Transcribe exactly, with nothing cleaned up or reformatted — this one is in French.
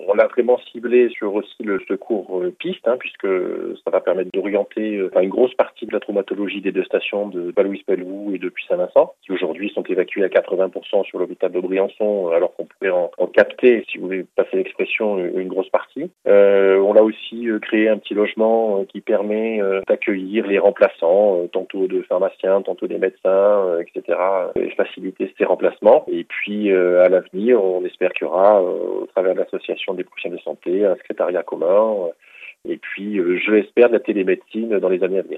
on l'a vraiment ciblé sur aussi le secours euh, piste, hein, puisque ça va permettre d'orienter euh, enfin, une grosse partie de la traumatologie des deux stations de Val-Louis-Pelvoux et de Puy-Saint-Vincent, qui aujourd'hui sont évacuées à quatre-vingts pour cent sur l'hôpital de Briançon, alors qu'on pourrait en, en capter, si vous voulez passer l'expression, une grosse partie. Euh, on a aussi euh, créé un petit logement euh, qui permet euh, d'accueillir les remplaçants, euh, tantôt de pharmaciens, tantôt des médecins, euh, et cetera, et faciliter ces remplacements. Et puis, euh, à l'avenir, on espère qu'il y aura, euh, au travers de l'association des professionnels de santé, un secrétariat commun, euh, et puis, euh, je l'espère, de la télémédecine dans les années à venir.